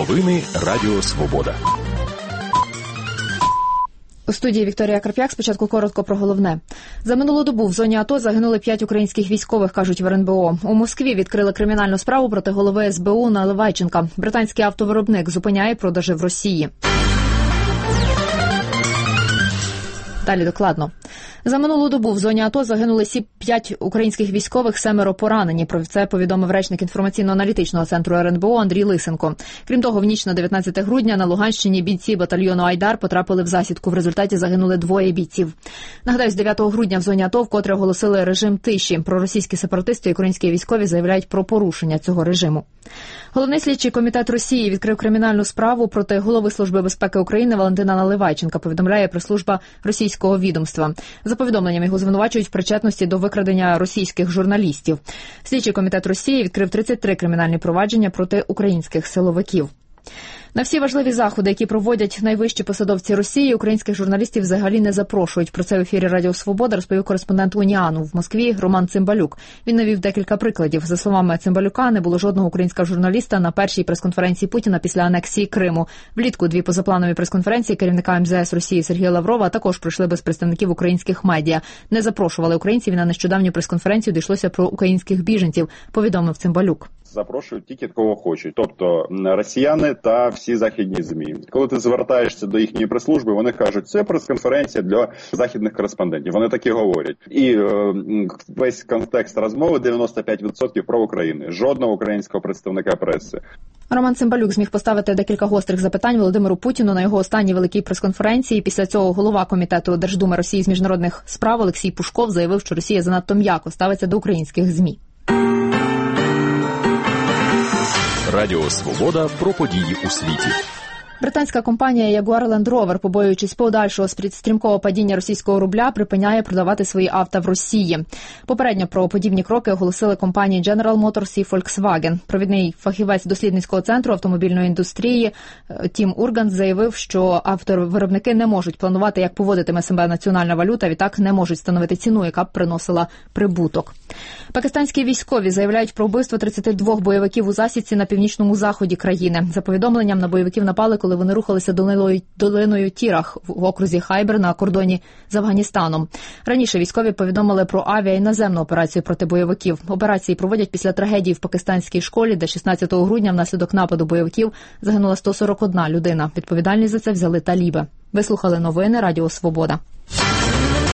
Новини Радіо Свобода. У студії Вікторія Карп'як. Спочатку коротко про головне. За минулу добу в зоні АТО загинули 5 українських військових, кажуть в РНБО. У Москві відкрили кримінальну справу проти голови СБУ Наливайченка. Британський автовиробник зупиняє продажі в Росії. Далі докладно. За минулу добу в зоні АТО загинули 5 українських військових, 7 поранені. Про це повідомив речник інформаційно-аналітичного центру РНБО Андрій Лисенко. Крім того, в ніч на 19 грудня на Луганщині бійці батальйону «Айдар» потрапили в засідку. В результаті загинули 2 бійців. Нагадаю, з 9 грудня в зоні АТО вкотре оголосили режим тиші. Проросійські сепаратисти і українські військові заявляють про порушення цього режиму. Головний слідчий комітет Росії відкрив кримінальну справу проти голови Служби безпеки України Валентина Наливайченка, повідомляє прес-служба російського відомства. За повідомленням, його звинувачують в причетності до викрадення російських журналістів. Слідчий комітет Росії відкрив 33 кримінальні провадження проти українських силовиків. На всі важливі заходи, які проводять найвищі посадовці Росії, українських журналістів взагалі не запрошують. Про це в ефірі Радіо Свобода розповів кореспондент Уніану в Москві Роман Цимбалюк. Він навів декілька прикладів. За словами Цимбалюка, не було жодного українського журналіста на першій прес-конференції Путіна після анексії Криму. Влітку 2 позапланові прес-конференції керівника МЗС Росії Сергія Лаврова також пройшли без представників українських медіа. Не запрошували українців, і на нещодавню прес-конференцію дійшлося про українських біженців, повідомив Цимбалюк. Запрошують тільки кого хочуть, тобто росіяни та всі західні ЗМІ. Коли ти звертаєшся до їхньої прес-служби, вони кажуть, це прес-конференція для західних кореспондентів. Вони так і говорять. І весь контекст розмови 95% про Україну. Жодного українського представника преси. Роман Цимбалюк зміг поставити декілька гострих запитань Володимиру Путіну на його останній великій прес-конференції. Після цього голова комітету Держдуми Росії з міжнародних справ Олексій Пушков заявив, що Росія занадто м'яко ставиться до українських ЗМІ. Радіо Свобода про події у світі. Британська компанія Jaguar Land Rover, побоюючись подальшого стрімкого падіння російського рубля, припиняє продавати свої авто в Росії. Попередньо про подібні кроки оголосили компанії General Motors і Volkswagen. Провідний фахівець дослідницького центру автомобільної індустрії Тім Ургант заявив, що автовиробники не можуть планувати, як поводитиме себе національна валюта, відтак не можуть встановити ціну, яка б приносила прибуток. Пакистанські військові заявляють про вбивство 32 бойовиків у засідці на північному заході країни. За повідомленням, на бойовиків напали, коли вони рухалися долиною Тірах в окрузі Хайбер на кордоні з Афганістаном. Раніше військові повідомили про авіа- і наземну операцію проти бойовиків. Операції проводять після трагедії в пакистанській школі, де 16 грудня внаслідок нападу бойовиків загинула 141 людина. Відповідальність за це взяли таліби. Ви слухали новини Радіо Свобода.